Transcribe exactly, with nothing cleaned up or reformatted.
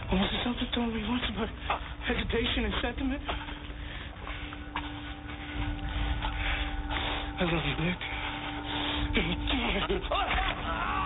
Or was it something told me once about hesitation and sentiment? I love you, Nick.